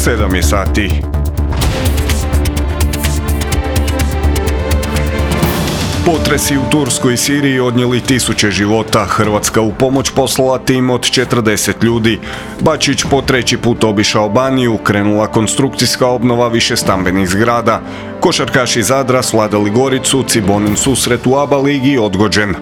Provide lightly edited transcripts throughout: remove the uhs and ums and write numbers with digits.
7 je sati. Potresi u Turskoj i Siriji odnijeli tisuće života. Hrvatska u pomoć poslala tim od 40 ljudi. Bačić po treći put obišao Baniju, krenula konstrukcijska obnova višestambenih zgrada. Košarkaši Zadra svladali Goricu, Cibonin susret u ABA ligi odgođen.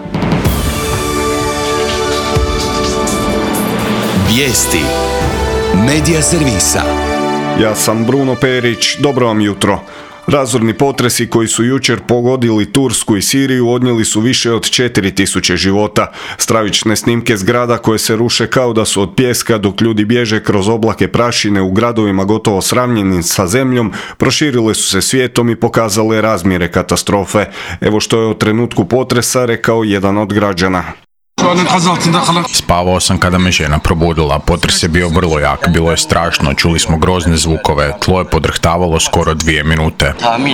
Vijesti Medija servisa. Ja sam Bruno Perić, dobro vam jutro. Razorni potresi koji su jučer pogodili Tursku i Siriju odnijeli su više od 4000 života. Stravične snimke zgrada koje se ruše kao da su od pijeska dok ljudi bježe kroz oblake prašine u gradovima gotovo sravnjenim sa zemljom proširile su se svijetom i pokazale razmjere katastrofe. Evo što je o trenutku potresa rekao jedan od građana. Spavao sam kada me žena probudila, potres je bio vrlo jak, bilo je strašno, čuli smo grozne zvukove, tlo je podrhtavalo skoro 2 minute.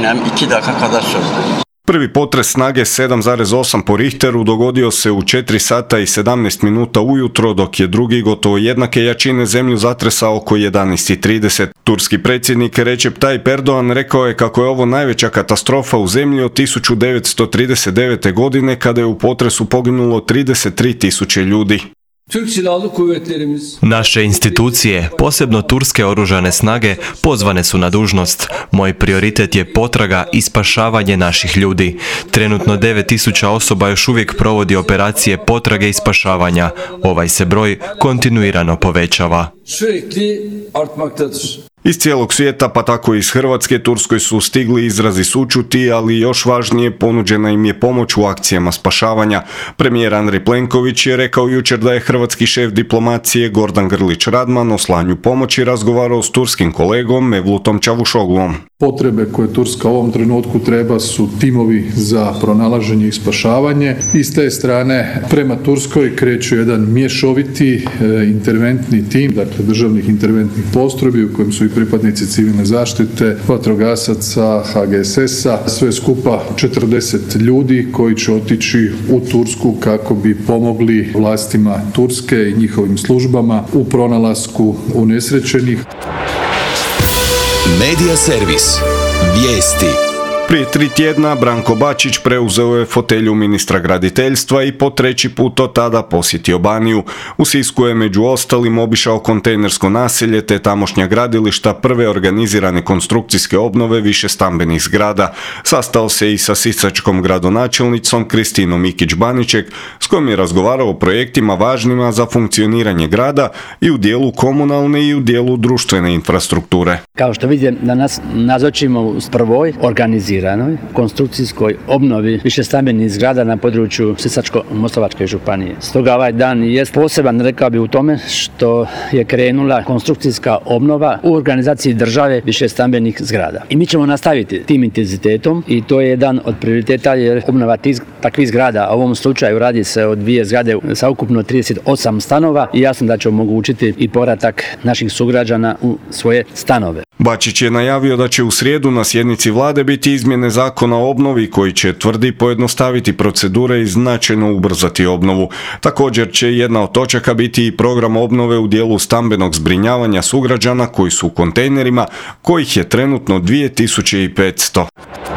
Prvi potres snage 7,8 po Richteru dogodio se u 4 sata i 17 minuta ujutro, dok je drugi gotovo jednake jačine zemlju zatresao oko 11:30. Turski predsjednik Recep Tayyip Erdogan rekao je kako je ovo najveća katastrofa u zemlji od 1939. godine kada je u potresu poginulo 33.000 ljudi. Naše institucije, posebno turske oružane snage, pozvane su na dužnost. Moj prioritet je potraga i spašavanje naših ljudi. Trenutno 9000 osoba još uvijek provodi operacije potrage i spašavanja. Ovaj se broj kontinuirano povećava. Iz cijelog svijeta, pa tako i iz Hrvatske, Turskoj su stigli izrazi sućuti, ali još važnije, ponuđena im je pomoć u akcijama spašavanja. Premijer Andrej Plenković je rekao jučer da je hrvatski šef diplomacije Gordan Grlić Radman o slanju pomoći razgovarao s turskim kolegom Mevlutom Čavušoglom. Potrebe koje Turska u ovom trenutku treba su timovi za pronalaženje i spašavanje. I s te strane prema Turskoj kreće jedan mješoviti interventni tim, dakle državnih interventnih postrojbi u kojem su i pripadnici civilne zaštite, vatrogasaca, HGSS-a, sve skupa 40 ljudi koji će otići u Tursku kako bi pomogli vlastima Turske i njihovim službama u pronalasku unesrećenih. Medija servis. Vijesti. Prije 3 tjedna Branko Bačić preuzeo je fotelju ministra graditeljstva i po treći put od tada posjetio Baniju. U Sisku je među ostalim obišao kontejnersko naselje te tamošnja gradilišta prve organizirane konstrukcijske obnove višestambenih zgrada. Sastao se i sa sisačkom gradonačelnicom Kristinom Mikić-Baniček s kojom je razgovarao o projektima važnima za funkcioniranje grada i u dijelu komunalne i u dijelu društvene infrastrukture. Kao što vidite, danas nazočimo u prvoj organiziranoj konstrukcijskoj obnovi višestambenih zgrada na području Sisačko-moslavačke županije. Stoga ovaj dan je poseban, rekao bi, u tome što je krenula konstrukcijska obnova u organizaciji države višestambenih zgrada. I mi ćemo nastaviti tim intenzitetom i to je jedan od prioriteta jer obnova takvih zgrada, a u ovom slučaju radi se o 2 zgrade sa ukupno 38 stanova i jasno da će omogućiti i povratak naših sugrađana u svoje stanove. Bačić je najavio da će u srijedu na sjednici vlade biti izmjene zakona o obnovi koji će, tvrdi, pojednostaviti procedure i značajno ubrzati obnovu. Također će jedna od točaka biti i program obnove u dijelu stambenog zbrinjavanja sugrađana koji su u kontejnerima, kojih je trenutno 2500.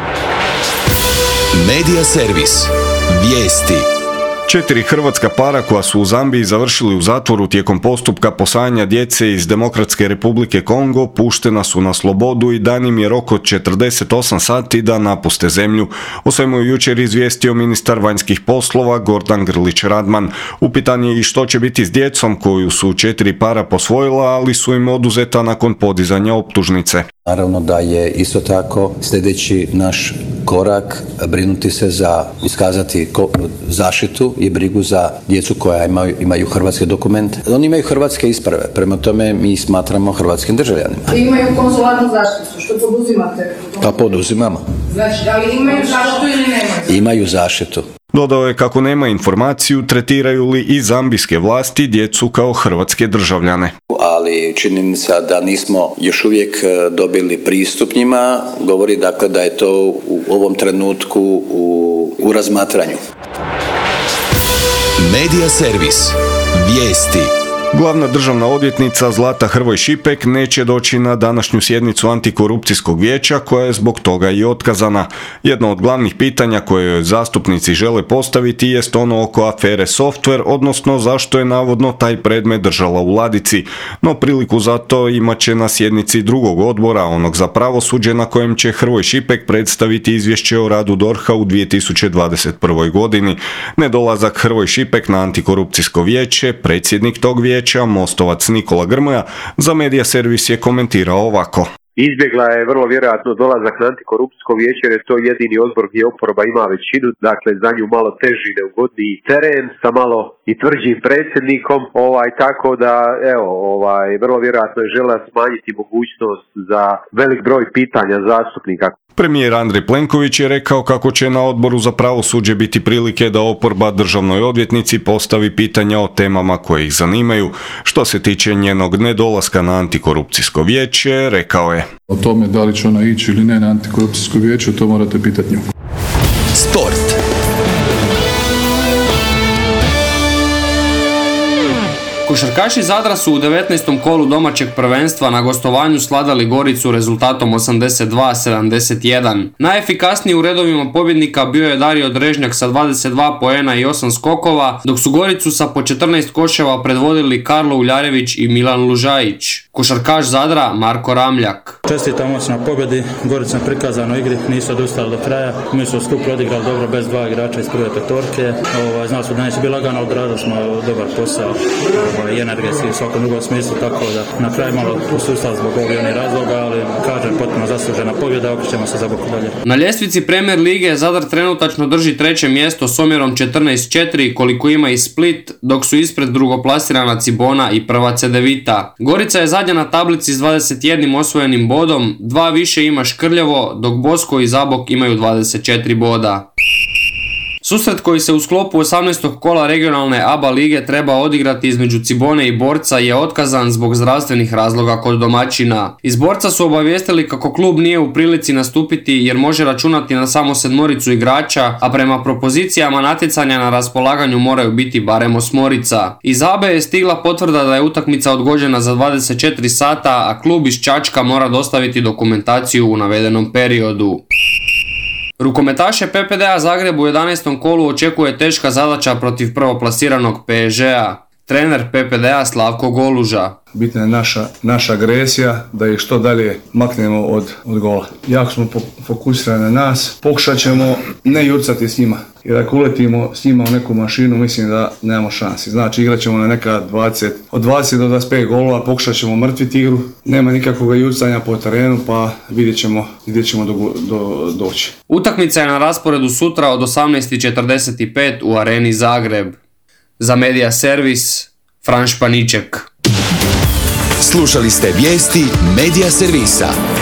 Medija servis. Vijesti. 4 hrvatska para koja su u Zambiji završili u zatvoru tijekom postupka posvajanja djece iz Demokratske Republike Kongo puštena su na slobodu i dan im je rok od 48 sati da napuste zemlju. O svemu je jučer izvijestio ministar vanjskih poslova Gordan Grlić Radman. Upitan je i što će biti s djecom koju su 4 para posvojila, ali su im oduzeta nakon podizanja optužnice. Naravno da je isto tako sljedeći naš korak brinuti se za iskazati zaštitu i brigu za djecu koja imaju hrvatske dokumente. Oni imaju hrvatske isprave, prema tome mi smatramo hrvatskim državljanima. Imaju konzularnu zaštitu, što poduzimate? Pa poduzimamo. Znači, da li imaju zaštitu ili nemaju? Imaju zaštitu. Dodao je kako nema informaciju tretiraju li i zambijske vlasti djecu kao hrvatske državljane. Ali činjenica da nismo još uvijek dobili pristup njima govori dakle da je to u ovom trenutku u razmatranju. Medija servis. Vijesti. Glavna državna odvjetnica Zlata Hrvoj Šipek neće doći na današnju sjednicu Antikorupcijskog vijeća koja je zbog toga i otkazana. Jedno od glavnih pitanja koje joj zastupnici žele postaviti jest ono oko afere Software, odnosno zašto je navodno taj predmet držala u ladici. No priliku za to imat će na sjednici drugog odbora, onog za pravosuđe, na kojem će Hrvoj Šipek predstaviti izvješće o radu DORH-a u 2021. godini. Nedolazak Hrvoj Šipek na Antikorupcijsko vijeće, predsjednik tog vijeća, Mostovac Nikola Grmoja, za Medija servis je komentirao ovako. Izbjegla je vrlo vjerojatno dolazak na Antikorupcijsko vijeće jer je to jedini odbor gdje oporba ima većinu, dakle za nju malo teži neugodniji teren sa malo i tvrđim predsjednikom, tako da vrlo vjerojatno je žela smanjiti mogućnost za velik broj pitanja zastupnika. Premijer Andrej Plenković je rekao kako će na odboru za pravosuđe biti prilike da oporba državnoj odvjetnici postavi pitanja o temama koje ih zanimaju. Što se tiče njenog nedolaska na Antikorupcijsko vijeće, rekao je: O tome da li će ona ići ili ne na Antikorupcijsko vijeće, to morate pitati nju. Sport. Košarkaši Zadra su u 19. kolu domaćeg prvenstva na gostovanju sladali Goricu rezultatom 82-71. Najefikasniji u redovima pobjednika bio je Dario Drežnjak sa 22 poena i 8 skokova, dok su Goricu sa po 14 koševa predvodili Karlo Uljarević i Milan Lužajić. Košarkaš Zadra Marko Ramljak. Čestitam na pobjedi, Gorica na prikazanoj igri, nisu odustali do kraja, mi su skupo odigrali dobro bez dva igrača iz prve petorke, znali smo da neće biti lagano, odradili smo dobar posao. I energetski u svakom drugom smislu, tako da na kraju malo posustali zbog ovih razloga, ali kažem, potpuno zaslužena pobjeda, okrećemo se za boku dalje. Na ljestvici Premier lige Zadar trenutačno drži treće mjesto s omjerom 14-4 koliko ima i Split, dok su ispred drugoplasirana Cibona i prva Cedevita. Gorica je zadnja na tablici s 21 osvojenim bodom, 2 više ima Škrljevo, dok Bosko i Zabok imaju 24 boda. Susret koji se u sklopu 18. kola regionalne ABA lige treba odigrati između Cibone i Borca je otkazan zbog zdravstvenih razloga kod domaćina. Iz Borca su obavijestili kako klub nije u prilici nastupiti jer može računati na samo 7 igrača, a prema propozicijama natjecanja na raspolaganju moraju biti barem 8. Iz ABE je stigla potvrda da je utakmica odgođena za 24 sata, a klub iz Čačka mora dostaviti dokumentaciju u navedenom periodu. Rukometaše PPD-a Zagreb u 11. kolu očekuje teška zadaća protiv prvoplasiranog PSG-a. Trener PPD-a Slavko Goluža. Bitna je naša agresija, da ih što dalje maknemo od gola. Jako smo fokusirani na nas, pokušat ćemo ne jurcati s njima. Jer ako uletimo s njima u neku mašinu, mislim da nemamo šansi. Znači igrat ćemo na neka od 20 do 25 golova, pokušat ćemo mrtviti igru. Nema nikakvog jurcanja po terenu, pa vidjet ćemo gdje ćemo doći. Utakmica je na rasporedu sutra od 18:45 u Areni Zagreb. Za Medija servis, Fran Španiček. Slušali ste vijesti Medija servisa.